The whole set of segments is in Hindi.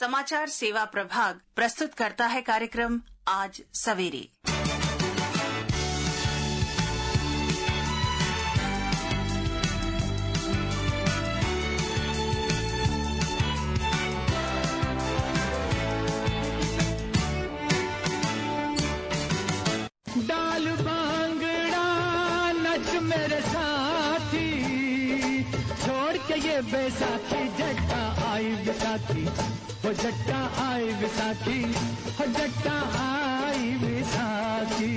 समाचार सेवा प्रभाग प्रस्तुत करता है कार्यक्रम आज सवेरे। डाल भांगड़ा नच मेरे साथी, छोड़ के ये बैसाखी जट्टा आई बैसाखी, हो जट्टा आई बैसाखी, हो जट्टा आई बैसाखी।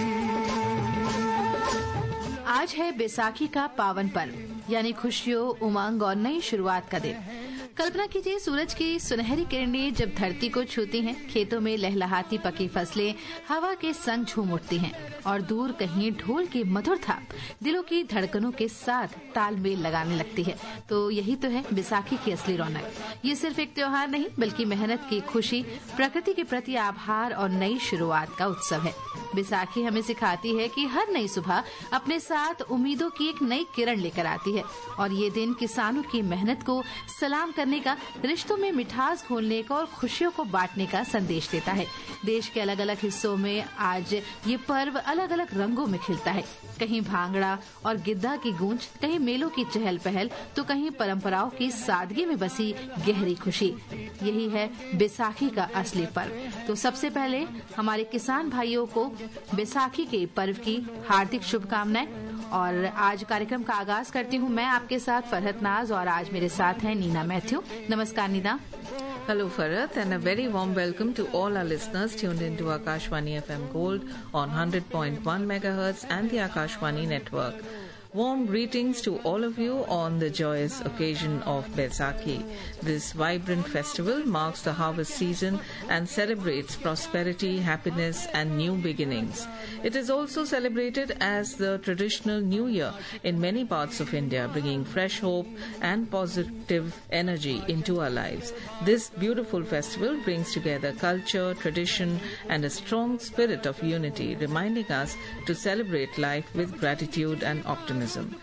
आज है बैसाखी का पावन पर्व, यानी खुशियों, उमंग और नई शुरुआत का दिन। कल्पना कीजिए, सूरज की सुनहरी किरणें जब धरती को छूती हैं, खेतों में लहलहाती पकी फसलें हवा के संग झूम उठती हैं और दूर कहीं ढोल की मधुर थाप दिलों की धड़कनों के साथ तालमेल लगाने लगती है। तो यही तो है बैसाखी की असली रौनक। ये सिर्फ एक त्योहार नहीं, बल्कि मेहनत की खुशी, प्रकृति के प्रति आभार और नई शुरुआत का उत्सव है। बैसाखी हमें सिखाती है कि हर नई सुबह अपने साथ उम्मीदों की एक नई किरण लेकर आती है और ये दिन किसानों की मेहनत को सलाम करने का, रिश्तों में मिठास घोलने का और खुशियों को बांटने का संदेश देता है। देश के अलग अलग हिस्सों में आज ये पर्व अलग अलग रंगों में खिलता है। कहीं भांगड़ा और गिद्धा की गूंज, कहीं मेलों की चहल पहल, तो कहीं परंपराओं की सादगी में बसी गहरी खुशी। यही है बैसाखी का असली पर्व। तो सबसे पहले हमारे किसान भाइयों को बैसाखी के पर्व की हार्दिक शुभकामनाएं। और आज कार्यक्रम का आगाज करती हूँ मैं आपके साथ फरहत नाज, और आज मेरे साथ है नीना मैथ्यू। नमस्कार Neena. Hello Farhat, and a very warm welcome to all our listeners tuned into Akashwani FM Gold on 100.1 MHz and the Akashwani network. Warm greetings to all of you on the joyous occasion of Baisakhi. This vibrant festival marks the harvest season and celebrates prosperity, happiness and new beginnings. It is also celebrated as the traditional New Year in many parts of India, bringing fresh hope and positive energy into our lives. This beautiful festival brings together culture, tradition and a strong spirit of unity, reminding us to celebrate life with gratitude and optimism.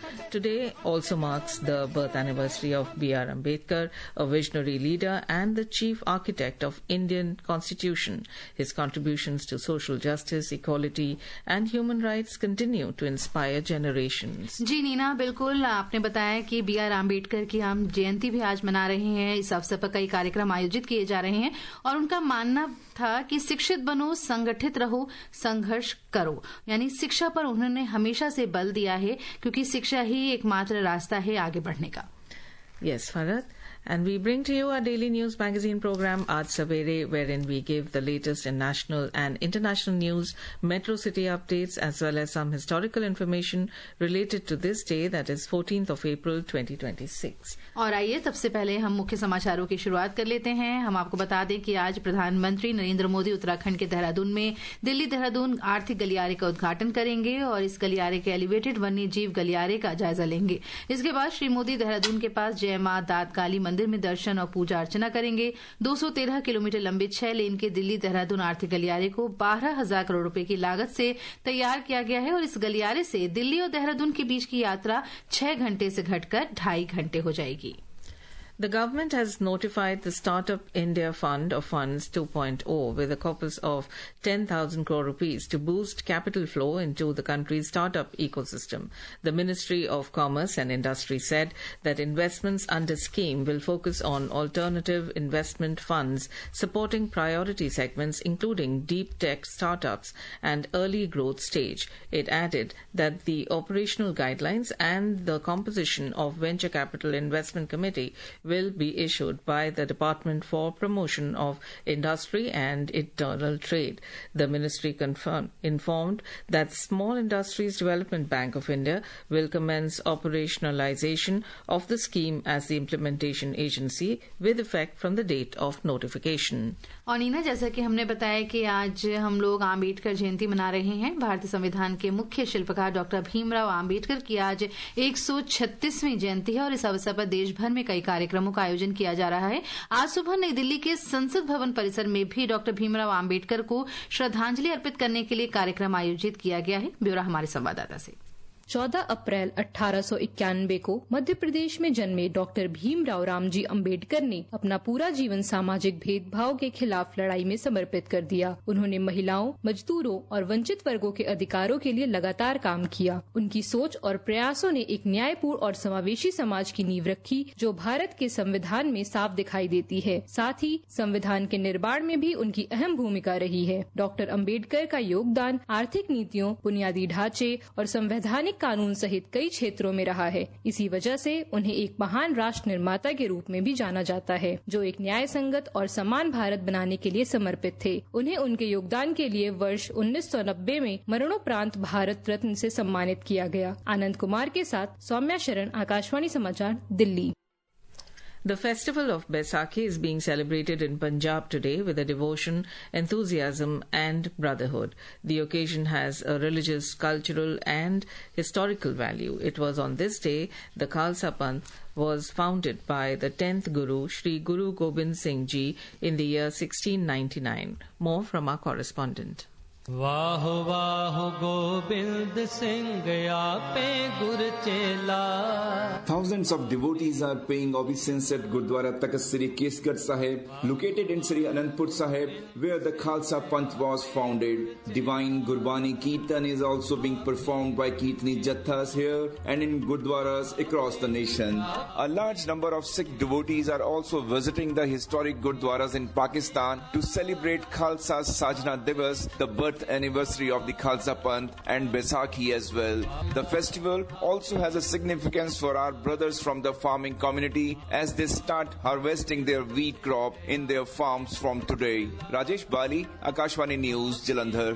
Today also marks the birth anniversary of B.R. Ambedkar, a visionary leader and the chief architect of Indian Constitution. His contributions to social justice, equality and human rights continue to inspire generations. जी नीना, बिल्कुल आपने बताया कि B.R. आम्बेडकर की हम जयंती भी आज मना रहे हैं। इस अवसर पर कई कार्यक्रम आयोजित किए जा रहे हैं और उनका मानना था कि शिक्षित बनो, संगठित रहो, संघर्ष करो। यानी शिक्षा पर उन्होंने हमेशा से बल दिया है, क्योंकि शिक्षा ही एकमात्र रास्ता है आगे बढ़ने का। Yes, Farhat. And we bring to you our daily news magazine program Aaj Savere, wherein we give the latest in national and international news, metro city updates, as well as some historical information related to this day, that is 14th of April 2026. और आइए सबसे पहले हम मुख्य समाचारों की शुरुआत कर लेते हैं। हम आपको बता दें कि आज प्रधानमंत्री नरेंद्र मोदी उत्तराखंड के देहरादून में दिल्ली देहरादून आर्थिक गलियारे का उद्घाटन करेंगे और इस गलियारे के एलिवेटेड वन्य जीव गलियारे का जायजा लेंगे। इसके बाद श्री मोदी देहरादून के पास जय मां दात काली मंदिर में दर्शन और पूजा अर्चना करेंगे। 213 किलोमीटर लंबे 6 लेन के दिल्ली देहरादून आर्थिक गलियारे को 12,000 करोड़ रुपए की लागत से तैयार किया गया है और इस गलियारे से दिल्ली और देहरादून के बीच की यात्रा 6 घंटे से घटकर 2.5 घंटे हो जाएगी। The government has notified the Startup India Fund of Funds 2.0 with a corpus of 10,000 crore rupees to boost capital flow into the country's startup ecosystem. The Ministry of Commerce and Industry said that investments under scheme will focus on alternative investment funds supporting priority segments including deep tech startups and early growth stage. It added that the operational guidelines and the composition of Venture Capital Investment Committee will be issued by the Department for Promotion of Industry and Internal Trade. The ministry informed that Small Industries Development Bank of India will commence operationalization of the scheme as the implementation agency with effect from the date of notification. और नीना, जैसा कि हमने बताया कि आज हम लोग आम्बेडकर जयंती मना रहे हैं। भारतीय संविधान के मुख्य शिल्पकार डॉक्टर भीमराव आम्बेडकर की आज 136वीं जयंती है और इस अवसर पर देश भर में कई कार्यक्रमों का आयोजन किया जा रहा है। आज सुबह नई दिल्ली के संसद भवन परिसर में भी डॉक्टर भीमराव आम्बेडकर को श्रद्धांजलि अर्पित करने के लिए कार्यक्रम आयोजित किया गया है। ब्यौरा हमारे संवाददाता से। 14 अप्रैल 1891 को मध्य प्रदेश में जन्मे डॉक्टर भीमराव रामजी अंबेडकर ने अपना पूरा जीवन सामाजिक भेदभाव के खिलाफ लड़ाई में समर्पित कर दिया। उन्होंने महिलाओं, मजदूरों और वंचित वर्गों के अधिकारों के लिए लगातार काम किया। उनकी सोच और प्रयासों ने एक न्यायपूर्ण और समावेशी समाज की नींव रखी, जो भारत के संविधान में साफ दिखाई देती है। साथ ही संविधान के निर्माण में भी उनकी अहम भूमिका रही है। डॉक्टर अंबेडकर का योगदान आर्थिक नीतियों, बुनियादी ढांचे और संवैधानिक कानून सहित कई क्षेत्रों में रहा है। इसी वजह से उन्हें एक महान राष्ट्र निर्माता के रूप में भी जाना जाता है, जो एक न्याय संगत और समान भारत बनाने के लिए समर्पित थे। उन्हें उनके योगदान के लिए वर्ष 1990 में मरणोपरांत भारत रत्न से सम्मानित किया गया। आनंद कुमार के साथ सौम्या शरण, आकाशवाणी समाचार, Delhi. The festival of Baisakhi is being celebrated in Punjab today with a devotion, enthusiasm and brotherhood. The occasion has a religious, cultural and historical value. It was on this day the Khalsa Panth was founded by the 10th Guru, Shri Guru Gobind Singh Ji, in the year 1699. More from our correspondent. वाह वाह गोबिंद सिंह आपे गुर चेला। Thousands of devotees are paying obeisance at Gurdwara Takht Sri Kesgarh Sahib, located in Sri Anandpur Sahib, where the Khalsa Panth was founded. Divine Gurbani Kirtan is also being performed by Kirtani Jathas here and in Gurdwaras across the nation. A large number of Sikh devotees are also visiting the historic Gurdwaras in Pakistan to celebrate Khalsa's Sajna Divas, the birth anniversary of the Khalsa Panth, and Baisakhi as well. The festival also has a significance for our brothers from the farming community as they start harvesting their wheat crop in their farms from today. Rajesh Bali, Akashwani News, Jalandhar.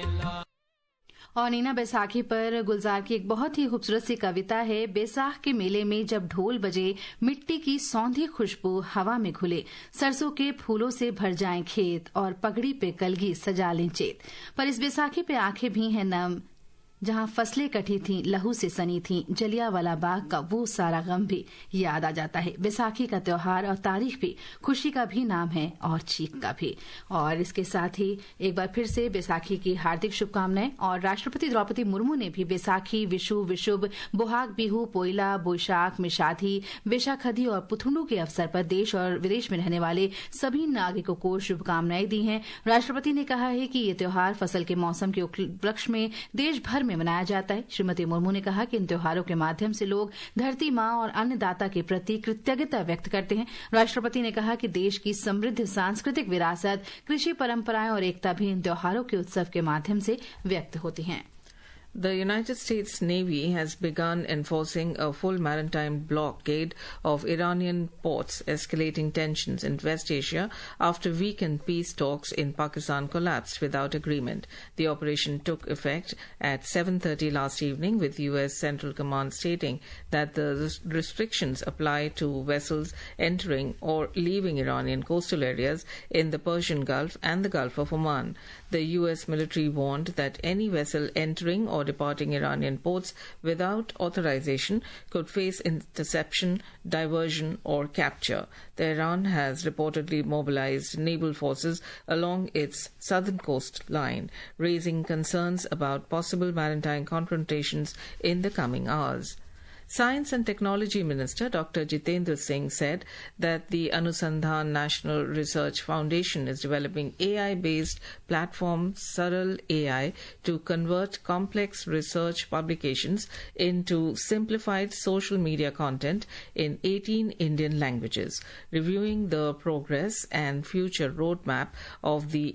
और नीना बैसाखी पर गुलजार की एक बहुत ही खूबसूरत सी कविता है। बैसाख के मेले में जब ढोल बजे, मिट्टी की सौंधी खुशबू हवा में घुले, सरसों के फूलों से भर जाएं खेत और पगड़ी पे कलगी सजा लें चेत। पर इस बैसाखी पे आंखें भी हैं नम, जहां फसलें कटी थीं, लहू से सनी थीं, जलियांवाला बाग का वो सारा गम भी याद आ जाता है। बैसाखी का त्योहार और तारीख भी खुशी का भी नाम है और चीख का भी। और इसके साथ ही एक बार फिर से बैसाखी की हार्दिक शुभकामनाएं। और राष्ट्रपति द्रौपदी मुर्मू ने भी बैसाखी, विशु, विशुभ, बोहाग बिहू, पोइला, बोईशाख, मिशाधी, बैशाखदी और पुथुंडू के अवसर पर देश और विदेश में रहने वाले सभी नागरिकों को शुभकामनाएं दी हैं। राष्ट्रपति ने कहा है कि ये त्योहार फसल के मौसम के उपलक्ष्य में देश भर में मनाया जाता है। श्रीमती मुर्मू ने कहा कि इन त्योहारों के माध्यम से लोग धरती मां और अन्नदाता के प्रति कृतज्ञता व्यक्त करते हैं। राष्ट्रपति ने कहा कि देश की समृद्ध सांस्कृतिक विरासत, कृषि परंपराएं और एकता भी इन त्योहारों के उत्सव के माध्यम से व्यक्त होती हैं। The United States Navy has begun enforcing a full maritime blockade of Iranian ports, escalating tensions in West Asia after weekend peace talks in Pakistan collapsed without agreement. The operation took effect at 7:30 last evening, with U.S. Central Command stating that the restrictions apply to vessels entering or leaving Iranian coastal areas in the Persian Gulf and the Gulf of Oman. The U.S. military warned that any vessel entering or departing Iranian ports without authorization could face interception, diversion or capture. Tehran has reportedly mobilized naval forces along its southern coastline, raising concerns about possible maritime confrontations in the coming hours. Science and Technology Minister Dr. Jitendra Singh said that the Anusandhan National Research Foundation is developing AI-based platform Saral AI to convert complex research publications into simplified social media content in 18 Indian languages. Reviewing the progress and future roadmap of the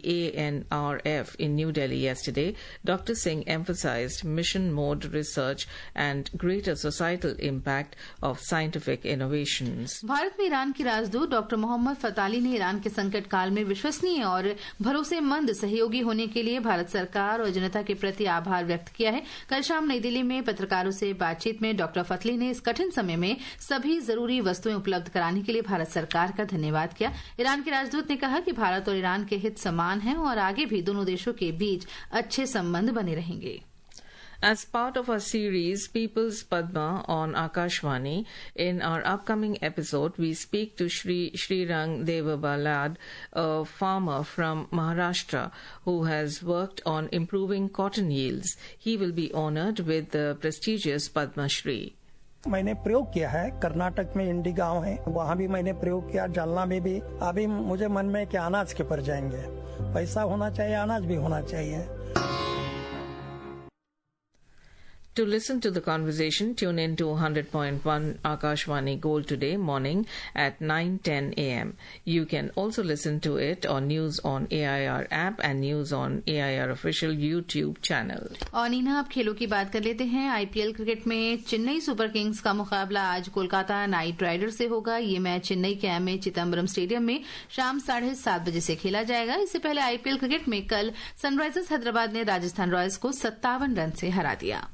ANRF in New Delhi yesterday, Dr. Singh emphasized mission mode research and greater societal impact of scientific innovations. Bharat में ईरान की राजदूत डॉक्टर मोहम्मद फताली ने ईरान के संकट काल में विश्वसनीय और भरोसेमंद सहयोगी होने के लिए भारत सरकार और जनता के प्रति आभार व्यक्त किया है। कल शाम नई दिल्ली में पत्रकारों से बातचीत में डॉक्टर फतली ने इस कठिन समय में सभी जरूरी वस्तुएं उपलब्ध कराने के लिए भारत सरकार का धन्यवाद किया। ईरान के राजदूत ने कहा कि भारत और ईरान के हित समान हैं और आगे भी दोनों देशों के बीच अच्छे संबंध बने रहेंगे। As part of our series People's Padma on Akashvani, in our upcoming episode, we speak to Shri Srirang Devabalad, a farmer from Maharashtra who has worked on improving cotton yields. He will be honored with the prestigious Padma Shri. मैंने प्रयोग किया है कर्नाटक में इंडी गांव है वहाँ भी मैंने प्रयोग किया जालना में भी अभी मुझे मन में कि अनाज के पर जाएंगे पैसा होना चाहिए अनाज भी होना चाहिए To listen to the conversation, tune in to 100.1 Akashvani Gold today morning at 9:10 a.m. You can also listen to it on News on AIR app and News on AIR official YouTube channel. और नीना, अब खेलों की बात कर लेते हैं। आईपीएल क्रिकेट में चेन्नई सुपर किंग्स का मुकाबला आज कोलकाता नाइट राइडर्स से होगा। ये मैच चेन्नई के एमए चिदम्बरम स्टेडियम में शाम 7:30 बजे से खेला जाएगा। इससे पहले आईपीएल क्रिकेट में कल सनराइजर्स हैदराबाद ने राजस्थान रॉयल्स को 57 रन से हरा दिया।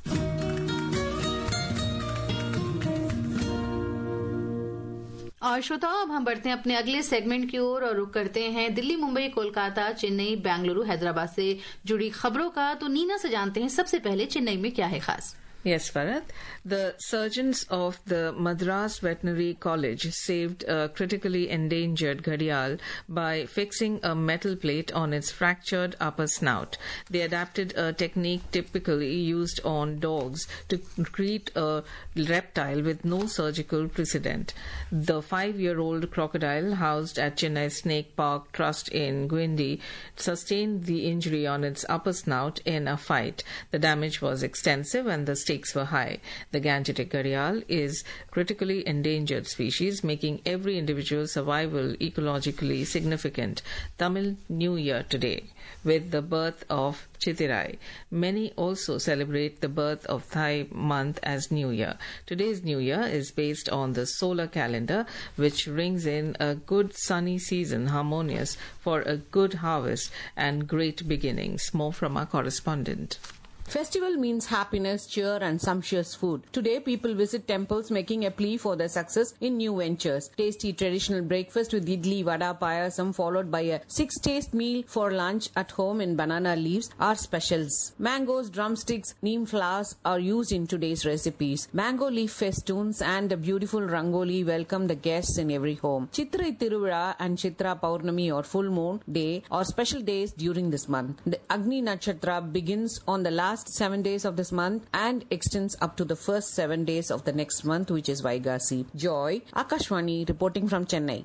और श्रोताओं, अब हम बढ़ते हैं अपने अगले सेगमेंट की ओर और रुक करते हैं दिल्ली, मुंबई, कोलकाता, चेन्नई, बेंगलुरु, हैदराबाद से जुड़ी खबरों का। तो नीना से जानते हैं सबसे पहले चेन्नई में क्या है खास। Yes, Farad. The surgeons of the Madras Veterinary College saved a critically endangered gharial by fixing a metal plate on its fractured upper snout. They adapted a technique typically used on dogs to treat a reptile with no surgical precedent. The 5-year-old crocodile housed at Chennai Snake Park Trust in Guindy sustained the injury on its upper snout in a fight. The damage was extensive and the stakes were high. The Gangetic gharial is critically endangered species, making every individual's survival ecologically significant. Tamil New Year today, with the birth of Chittirai. Many also celebrate the birth of Thai month as New Year. Today's New Year is based on the solar calendar, which rings in a good sunny season harmonious for a good harvest and great beginnings. More from our correspondent. Festival means happiness, cheer and sumptuous food. Today people visit temples making a plea for their success in new ventures. Tasty traditional breakfast with idli, vada, payasam followed by a 6-taste meal for lunch at home in banana leaves are specials. Mangoes, drumsticks, neem flowers are used in today's recipes. Mango leaf festoons and a beautiful rangoli welcome the guests in every home. Chitrai Tiruvira and Chitra Paurnami or full moon day are special days during this month. The Agni Nakshatra begins on the last 7 days of this month and extends up to the first 7 days of the next month, which is Vaigasi. Joy, Akashvani reporting from Chennai.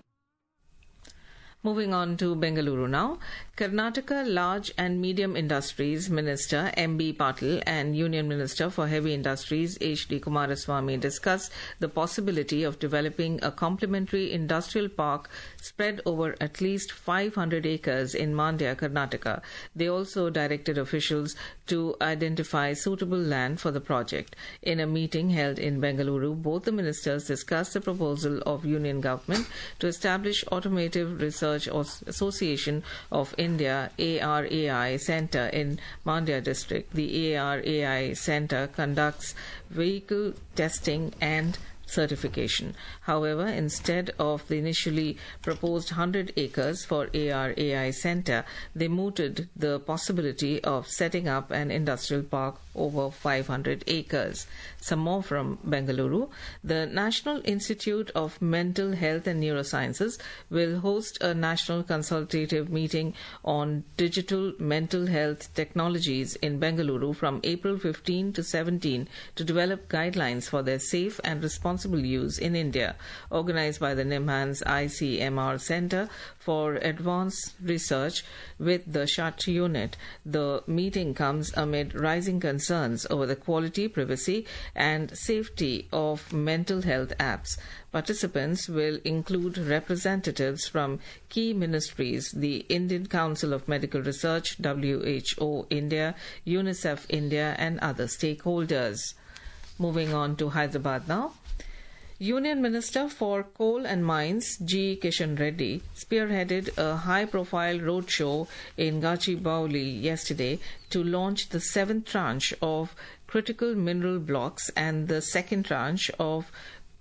Moving on to Bengaluru now. Karnataka Large and Medium Industries Minister M.B. Patil and Union Minister for Heavy Industries H.D. Kumaraswamy discussed the possibility of developing a complementary industrial park spread over at least 500 acres in Mandya, Karnataka. They also directed officials to identify suitable land for the project. In a meeting held in Bengaluru, both the ministers discussed the proposal of Union government to establish Automotive Research Association of India ARAI Centre in Mandya district. The ARAI Centre conducts vehicle testing and certification. However, instead of the initially proposed 100 acres for ARAI Centre, they mooted the possibility of setting up an industrial park over 500 acres. Some more from Bengaluru. The National Institute of Mental Health and Neurosciences will host a national consultative meeting on digital mental health technologies in Bengaluru from April 15 to 17 to develop guidelines for their safe and responsible use in India. Organized by the NIMHANS ICMR Centre for Advanced Research with the Shut Unit, the meeting comes amid rising concerns over the quality, privacy and safety of mental health apps. Participants will include representatives from key ministries, the Indian Council of Medical Research, WHO India, UNICEF India and other stakeholders. Moving on to Hyderabad now. Union Minister for Coal and Mines G. Kishan Reddy spearheaded a high-profile roadshow in Gachibowli yesterday to launch the 7th tranche of critical mineral blocks and the 2nd tranche of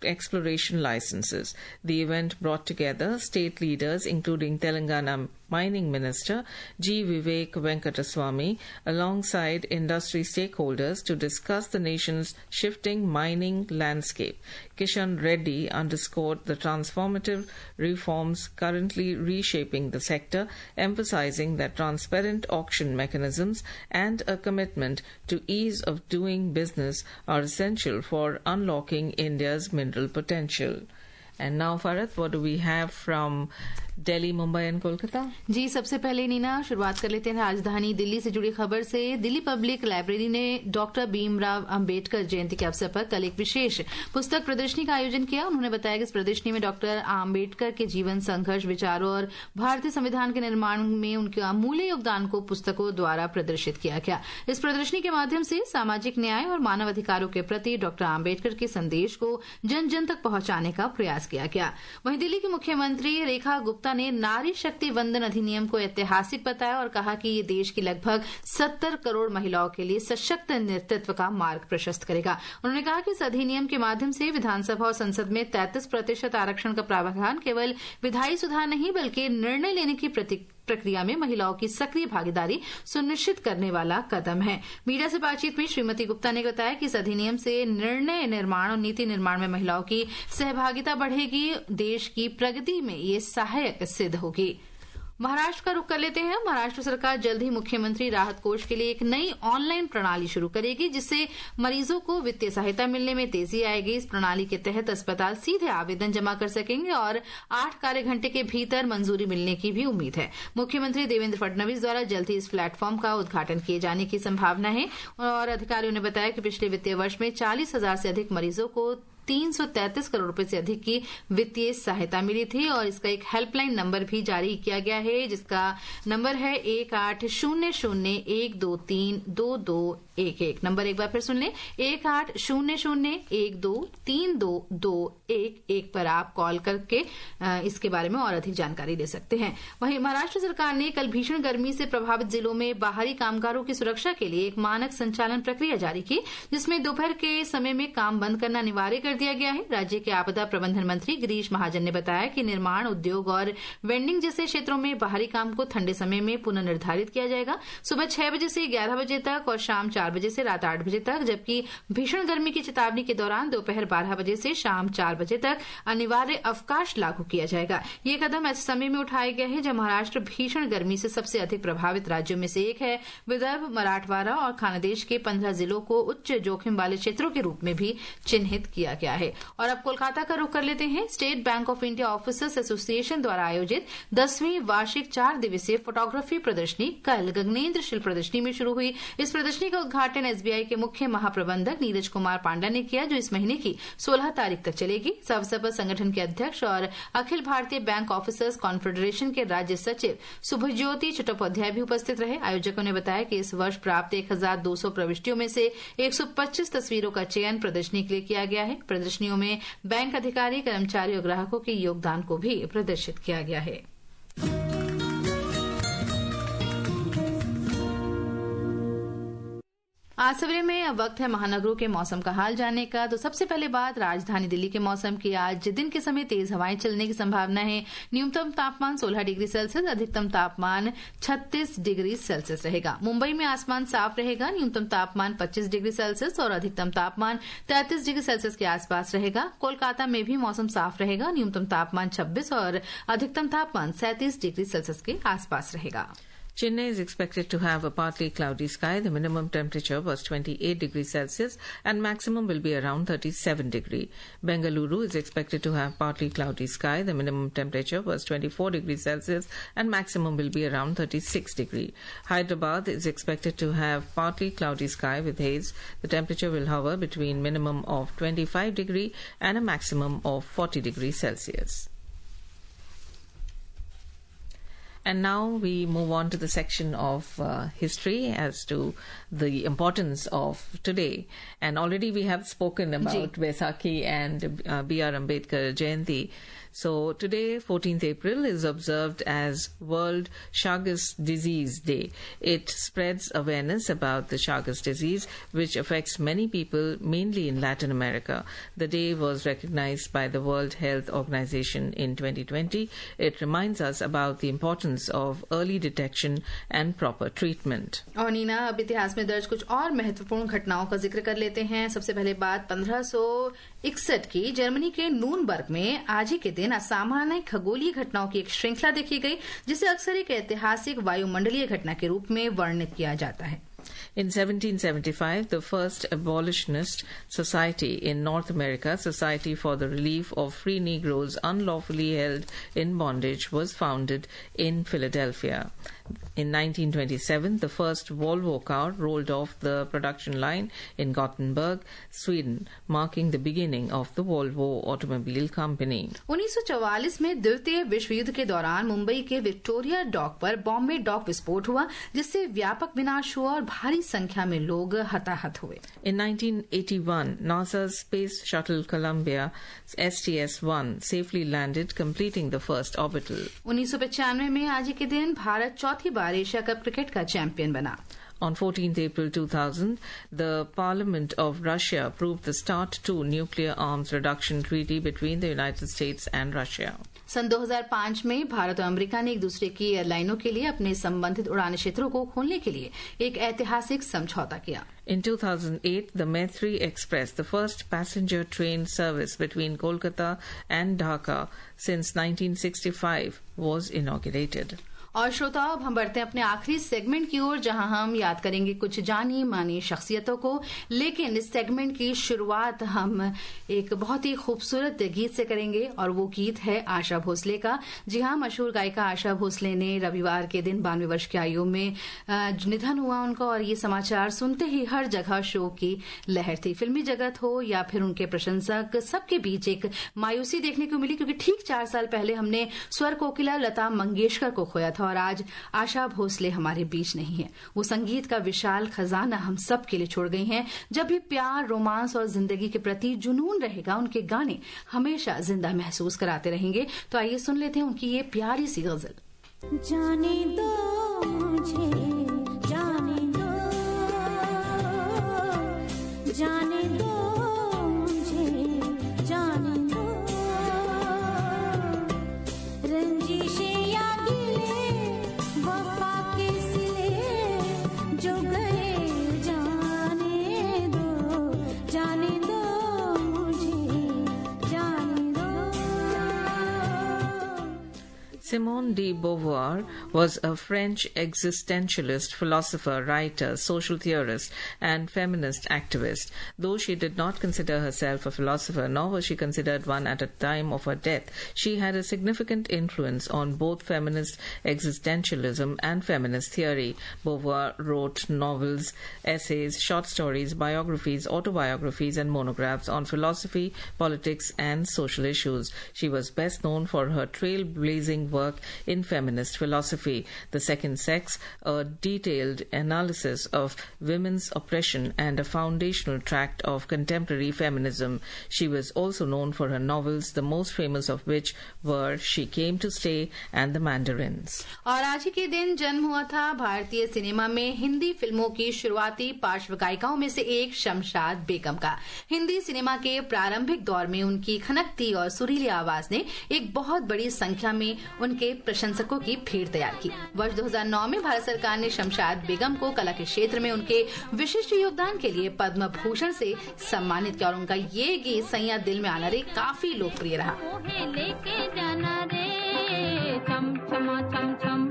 exploration licenses. The event brought together state leaders including Telangana Mining Minister G. Vivek Venkataswamy alongside industry stakeholders to discuss the nation's shifting mining landscape. Kishan Reddy underscored the transformative reforms currently reshaping the sector, emphasizing that transparent auction mechanisms and a commitment to ease of doing business are essential for unlocking India's mineral potential. And now, Farad, what do we have from Delhi, Mumbai and Kolkata? जी, सबसे पहले नीना शुरुआत कर लेते हैं राजधानी दिल्ली से जुड़ी खबर से। दिल्ली पब्लिक लाइब्रेरी ने डॉक्टर भीमराव अंबेडकर जयंती के अवसर पर कल एक विशेष पुस्तक प्रदर्शनी का आयोजन किया। उन्होंने बताया कि इस प्रदर्शनी में डॉक्टर अंबेडकर के जीवन, संघर्ष, विचारों और भारतीय संविधान के निर्माण में उनके अमूल्य योगदान को पुस्तकों द्वारा प्रदर्शित किया गया। इस प्रदर्शनी के माध्यम से सामाजिक न्याय और मानव अधिकारों के प्रति डॉक्टर अंबेडकर के संदेश को जन जन तक पहुंचाने का प्रयास किया गया। वहीं दिल्ली की मुख्यमंत्री रेखा गुप्ता ने नारी शक्ति वंदन अधिनियम को ऐतिहासिक बताया और कहा कि ये देश की लगभग 70 करोड़ महिलाओं के लिए सशक्त नेतृत्व का मार्ग प्रशस्त करेगा। उन्होंने कहा कि इस अधिनियम के माध्यम से विधानसभा और संसद में 33% आरक्षण का प्रावधान केवल विधायी सुधार नहीं बल्कि निर्णय लेने की प्रक्रिया में महिलाओं की सक्रिय भागीदारी सुनिश्चित करने वाला कदम है। मीडिया से बातचीत में श्रीमती गुप्ता ने बताया कि इस अधिनियम से निर्णय निर्माण और नीति निर्माण में महिलाओं की सहभागिता बढ़ेगी, देश की प्रगति में ये सहायक सिद्ध होगी। महाराष्ट्र का रुख कर लेते हैं। महाराष्ट्र सरकार जल्द ही मुख्यमंत्री राहत कोष के लिए एक नई ऑनलाइन प्रणाली शुरू करेगी, जिससे मरीजों को वित्तीय सहायता मिलने में तेजी आएगी। इस प्रणाली के तहत अस्पताल सीधे आवेदन जमा कर सकेंगे और 8 कार्य घंटे के भीतर मंजूरी मिलने की भी उम्मीद है। मुख्यमंत्री देवेंद्र फडणवीस द्वारा जल्द ही इस प्लेटफॉर्म का उद्घाटन किए जाने की संभावना है और अधिकारियों ने बताया कि पिछले वित्तीय वर्ष में 40,000 से अधिक मरीजों को 333 करोड़ रुपए से अधिक की वित्तीय सहायता मिली थी और इसका एक हेल्पलाइन नंबर भी जारी किया गया है, जिसका नंबर है 1800123211। नंबर एक बार फिर सुन लें, 1800123211 पर आप कॉल करके इसके बारे में और अधिक जानकारी ले सकते हैं। वहीं महाराष्ट्र सरकार ने कल भीषण गर्मी से प्रभावित जिलों में बाहरी कामगारों की सुरक्षा के लिए एक मानक संचालन प्रक्रिया जारी की, जिसमें दोपहर के समय में काम बंद करना अनिवार्य कर दिया गया है। राज्य के आपदा प्रबंधन मंत्री गिरीश महाजन ने बताया कि निर्माण, उद्योग और वेंडिंग जैसे क्षेत्रों में बाहरी काम को ठंडे समय में पुनर्निर्धारित किया जाएगा, सुबह 6 बजे से 11 बजे तक और शाम 4 बजे से रात 8 बजे तक, जबकि भीषण गर्मी की चेतावनी के दौरान दोपहर 12 बजे से शाम 4 बजे तक अनिवार्य अवकाश लागू किया जाएगा। ये कदम ऐसे समय में उठाया गया है जब महाराष्ट्र भीषण गर्मी से सबसे अधिक प्रभावित राज्यों में से एक है। विदर्भ, मराठवाड़ा और खानादेश के 15 जिलों को उच्च जोखिम वाले क्षेत्रों के रूप में भी चिन्हित किया गया है। और अब कोलकाता का रुख कर लेते हैं। State Bank of India officers association द्वारा आयोजित 10वीं वार्षिक 4 दिवसीय फोटोग्राफी प्रदर्शनी कल गगनेन्द्र शिल्प प्रदर्शनी में शुरू हुई। इस प्रदर्शनी का उद्घाटन एसबीआई के मुख्य महाप्रबंधक नीरज कुमार पांडा ने किया, जो इस महीने की 16 तारीख तक चलेगी। इस अवसर पर संगठन के अध्यक्ष और Akhil Bharatiya bank officers confederation के राज्य सचिव सुभज्योति चट्टोपाध्याय भी उपस्थित रहे। आयोजकों ने बताया कि इस वर्ष प्राप्त 1200 प्रविष्टियों में से 125 तस्वीरों का चयन प्रदर्शनी के लिए किया गया है। प्रदर्शनियों में बैंक अधिकारी, कर्मचारी और ग्राहकों के योगदान को भी प्रदर्शित किया गया है। आज सवेरे में अब वक्त है महानगरों के मौसम का हाल जानने का। तो सबसे पहले बात राजधानी दिल्ली के मौसम की। आज दिन के समय तेज हवाएं चलने की संभावना है। न्यूनतम तापमान 16 डिग्री सेल्सियस, अधिकतम तापमान 36 डिग्री सेल्सियस रहेगा। मुंबई में आसमान साफ रहेगा। न्यूनतम तापमान 25 डिग्री सेल्सियस और अधिकतम तापमान 33 डिग्री सेल्सियस के आसपास रहेगा। कोलकाता में भी मौसम साफ रहेगा। न्यूनतम तापमान 26 और अधिकतम तापमान 37 डिग्री सेल्सियस के आसपास रहेगा। Chennai is expected to have a partly cloudy sky. The minimum temperature was 28 degrees Celsius and maximum will be around 37 degrees. Bengaluru is expected to have partly cloudy sky. The minimum temperature was 24 degrees Celsius and maximum will be around 36 degrees. Hyderabad is expected to have partly cloudy sky with haze. The temperature will hover between minimum of 25 degrees and a maximum of 40 degrees Celsius. And now we move on to the section of history as to the importance of today. And already we have spoken about Vaisakhi and B.R. Ambedkar Jayanti. So today, 14th April, is observed as World Chagas Disease Day. It spreads awareness about the Chagas disease, which affects many people, mainly in Latin America. The day was recognized by the World Health Organization in 2020. It reminds us about the importance of early detection and proper treatment. और नीना, अब इतिहास में दर्ज कुछ और महत्वपूर्ण घटनाओं का जिक्र कर लेते हैं। सबसे पहले बात 1561 की जर्मनी के नूनबर्ग में आज ही के दिन असामान्य खगोलीय घटनाओं की एक श्रृंखला देखी गई, जिसे अक्सर एक ऐतिहासिक वायुमंडलीय घटना के रूप में वर्णित किया जाता है। In 1775, the first abolitionist society in North America, Society for the Relief of Free Negroes Unlawfully Held in Bondage, was founded in Philadelphia. In 1927, the first Volvo car rolled off the production line in Gothenburg, Sweden, marking the beginning of the Volvo Automobile Company. 1944 में द्वितीय विश्व युद्ध के दौरान मुंबई के विक्टोरिया डॉक पर बॉम्बे डॉक विस्फोट हुआ, जिससे व्यापक विनाश हुआ और भारी संख्या में लोग हताहत हुए। In 1981, NASA's Space Shuttle Columbia STS-1 safely landed, completing the first orbital. 1995 में आज ही के दिन भारत चौथी बार एशिया कप क्रिकेट का चैंपियन बना। On 14th April 2000, the Parliament of Russia approved the START II nuclear arms reduction treaty between the United States and Russia. सन 2005 में भारत और अमेरिका ने एक दूसरे की एयरलाइनों के लिए अपने संबंधित उड़ान क्षेत्रों को खोलने के लिए एक ऐतिहासिक समझौता किया। In 2008, the Maitri Express, the first passenger train service between Kolkata and Dhaka since 1965, was inaugurated. और श्रोताओं, अब हम बढ़ते हैं अपने आखिरी सेगमेंट की ओर, जहां हम याद करेंगे कुछ जानी मानी शख्सियतों को। लेकिन इस सेगमेंट की शुरुआत हम एक बहुत ही खूबसूरत गीत से करेंगे, और वो गीत है आशा भोसले का। जी हाँ, मशहूर गायिका आशा भोसले ने रविवार के दिन 92 वर्ष की आयु में निधन हुआ उनका, और ये समाचार सुनते ही हर जगह शोक की लहर थी। फिल्मी जगत हो या फिर उनके प्रशंसक, सबके बीच एक मायूसी देखने को मिली, क्योंकि ठीक 4 साल पहले हमने स्वर कोकिला लता मंगेशकर को खोया था, और आज आशा भोसले हमारे बीच नहीं है। वो संगीत का विशाल खजाना हम सब के लिए छोड़ गई हैं। जब भी प्यार, रोमांस और जिंदगी के प्रति जुनून रहेगा, उनके गाने हमेशा जिंदा महसूस कराते रहेंगे। तो आइए सुन लेते हैं उनकी ये प्यारी सी गजल। जाने दो मुझे, जाने दो, जाने दो मुझे, जाने दो, रंजिशे Simone de Beauvoir was a French existentialist, philosopher, writer, social theorist, and feminist activist. Though she did not consider herself a philosopher, nor was she considered one at the time of her death, she had a significant influence on both feminist existentialism and feminist theory. Beauvoir wrote novels, essays, short stories, biographies, autobiographies, and monographs on philosophy, politics, and social issues. She was best known for her trailblazing work in feminist philosophy, The Second Sex, a detailed analysis of women's oppression and a foundational tract of contemporary feminism. She was also known for her novels, the most famous of which were She Came to Stay and The Mandarins. और आज ही के दिन जन्म हुआ था भारतीय सिनेमा में हिंदी फिल्मों की शुरुआती पार्श्व गायिकाओं में से एक शमशाद बेगम का। हिंदी सिनेमा के प्रारंभिक दौर में उनकी खनकती और सुरीली आवाज ने एक बहुत बड़ी संख्या में उनके प्रशंसकों की भीड़ तैयार की। वर्ष 2009 में भारत सरकार ने शमशाद बेगम को कला के क्षेत्र में उनके विशिष्ट योगदान के लिए पद्म भूषण से सम्मानित किया, और उनका ये गीत सैया दिल में आना रे काफी लोकप्रिय रहा। लेके जाना रे चम चमा चम चम।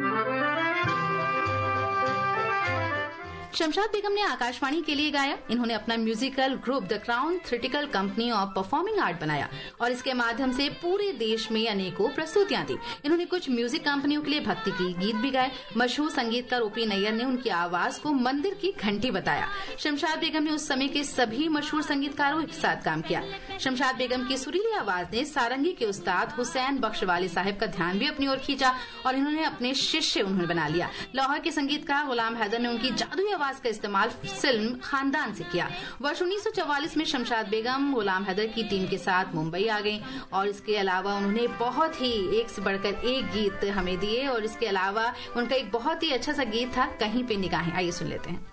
शमशाद बेगम ने आकाशवाणी के लिए गाया। इन्होंने अपना musical group the crown theatrical company of performing art बनाया और इसके माध्यम से पूरे देश में अनेकों प्रस्तुतियां दी। इन्होंने कुछ म्यूजिक कंपनियों के लिए भक्ति की गीत भी गाए। मशहूर संगीतकार ओपी नैयर ने उनकी आवाज को मंदिर की घंटी बताया। शमशाद बेगम ने उस समय के सभी मशहूर संगीतकारों के साथ काम किया। शमशाद बेगम की सुरीली आवाज ने सारंगी के उस्ताद हुसैन बख्शवाली साहब का ध्यान भी अपनी ओर खींचा और इन्होंने अपने शिष्य बना लिया। लाहौर के संगीतकार गुलाम हैदर ने उनकी जादुई आवाज का इस्तेमाल फिल्म खानदान से किया। वर्ष 1944 में शमशाद बेगम गुलाम हैदर की टीम के साथ मुंबई आ गई और इसके अलावा उन्होंने बहुत ही एक से बढ़कर एक गीत हमें दिए और इसके अलावा उनका एक बहुत ही अच्छा सा गीत था कहीं पे निगाहें। आइए सुन लेते हैं।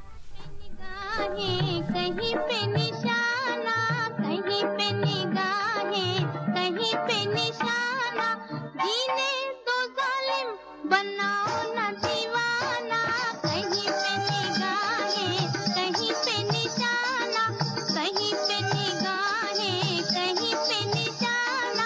कहीं पे निशाना, कहीं पे निगाहें, कहीं पे निशाना, जीने तो जालिम बनाओ ना दीवाना। कहीं पे निगाहें, कहीं पे निशाना, कहीं पे निगाहें, कहीं पे निशाना।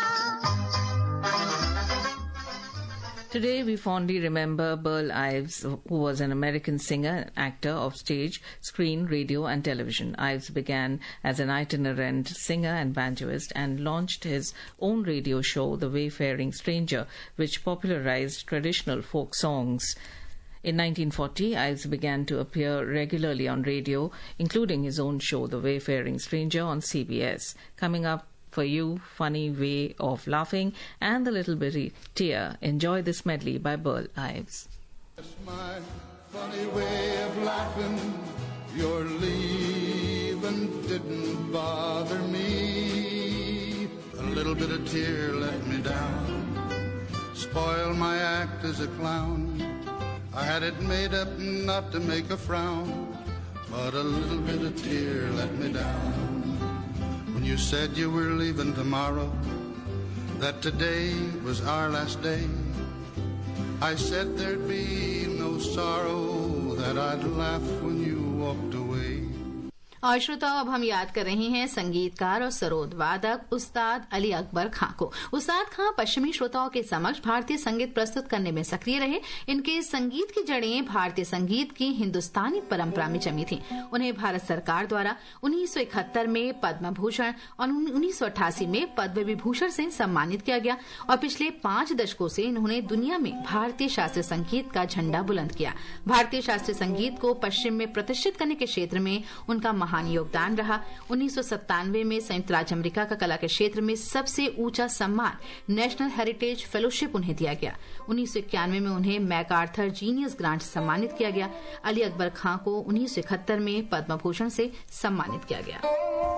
Today we fondly remember Burl Ives, who was an American singer and actor of stage, screen, radio and television. Ives began as an itinerant singer and banjoist and launched his own radio show, The Wayfaring Stranger, which popularized traditional folk songs. In 1940, Ives began to appear regularly on radio, including his own show, The Wayfaring Stranger, on CBS. Coming up for you, Funny Way of Laughing and The Little Bitty Tear. Enjoy this medley by Burl Ives. That's my funny way of laughing. Your leaving didn't bother me. A little bit of tear let me down, spoil my act as a clown. I had it made up not to make a frown, but a little bit of tear let me down. When you said you were leaving tomorrow, that today was our last day, I said there'd be no sorrow, that I'd laugh when you walked away. और श्रोताओं, अब हम याद कर रहे हैं संगीतकार और सरोद वादक उस्ताद अली अकबर खां को। उस्ताद खां पश्चिमी श्रोताओं के समक्ष भारतीय संगीत प्रस्तुत करने में सक्रिय रहे। इनके संगीत की जड़ें भारतीय संगीत की हिंदुस्तानी परंपरा में जमी थीं। उन्हें भारत सरकार द्वारा 1971 में पद्म भूषण और 1988 में पद्म विभूषण से सम्मानित किया गया और पिछले 5 दशकों से इन्होंने दुनिया में भारतीय शास्त्रीय संगीत का झंडा बुलंद किया। भारतीय शास्त्रीय संगीत को पश्चिम में प्रतिष्ठित करने के क्षेत्र में उनका महान योगदान रहा। 1997 में संयुक्त राज्य अमेरिका का कला के क्षेत्र में सबसे ऊंचा सम्मान नेशनल हेरिटेज फेलोशिप उन्हें दिया गया। 1991 में उन्हें मैकआर्थर जीनियस ग्रांट से सम्मानित किया गया। अली अकबर खां को 1971 में पद्म भूषण से सम्मानित किया गया।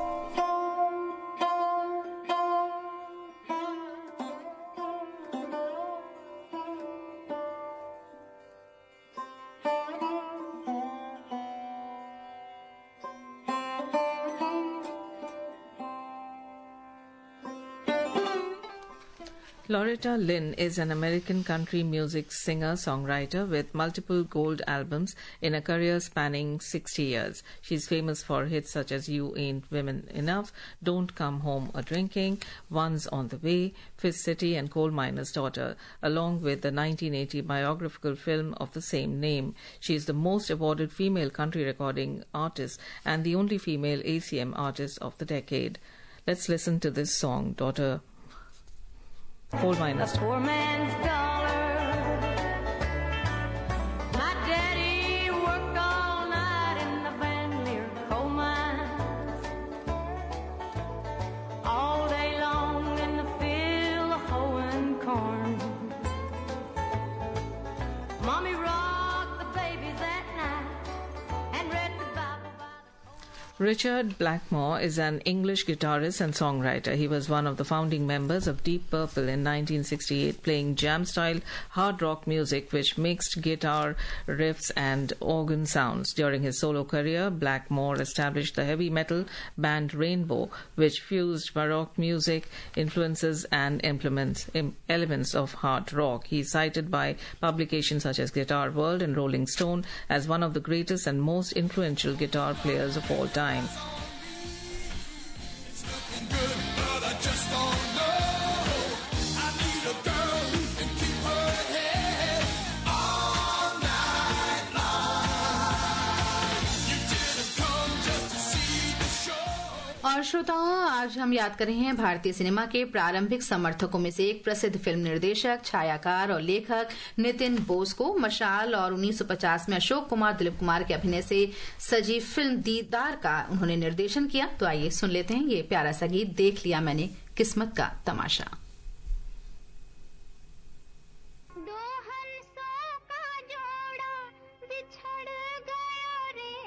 Loretta Lynn is an American country music singer-songwriter with multiple gold albums in a career spanning 60 years. She's famous for hits such as You Ain't Women Enough, Don't Come Home A-Drinking, One's on the Way, Fifth City and Coal Miner's Daughter, along with the 1980 biographical film of the same name. She is the most awarded female country recording artist and the only female ACM artist of the decade. Let's listen to this song, Daughter. Coal Miner's. A poor man's dollar. My daddy worked all night in the Vanlier coal mines, all day long in the field hoeing corn. Mommy rocked the babies at night and read the Bible. Richard Blackmore is an English guitarist and songwriter. He was one of the founding members of Deep Purple in 1968, playing jam-style hard rock music which mixed guitar riffs and organ sounds. During his solo career, Blackmore established the heavy metal band Rainbow, which fused baroque music influences and elements of hard rock. He is cited by publications such as Guitar World and Rolling Stone as one of the greatest and most influential guitar players of all time. और श्रोताओं, आज हम याद कर रहे हैं भारतीय सिनेमा के प्रारंभिक समर्थकों में से एक प्रसिद्ध फिल्म निर्देशक, छायाकार और लेखक नितिन बोस को। मशाल और 1950 में अशोक कुमार दिलीप कुमार के अभिनय से सजी फिल्म दीदार का उन्होंने निर्देशन किया। तो आइए सुन लेते हैं ये प्यारा सा गीत, देख लिया मैंने किस्मत का तमाशा। दो हंसों का जोड़ा बिछड़ गया रे,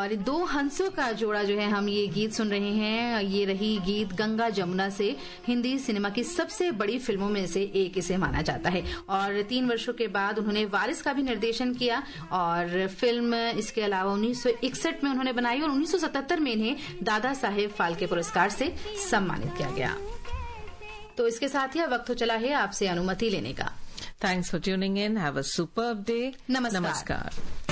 और दो हंसों का जोड़ा जो है हम ये गीत सुन रहे हैं। ये रही गीत गंगा जमुना से, हिंदी सिनेमा की सबसे बड़ी फिल्मों में से एक इसे माना जाता है। और 3 वर्षों के बाद उन्होंने वारिस का भी निर्देशन किया और फिल्म इसके अलावा 1961 में उन्होंने बनाई और 1977 में इन्हें दादा साहेब फाल्के पुरस्कार से सम्मानित किया गया। तो इसके साथ ही अब वक्त हो चला है आपसे अनुमति लेने का। Thanks for tuning in. Have a superb day. नमस्कार। नमस्कार।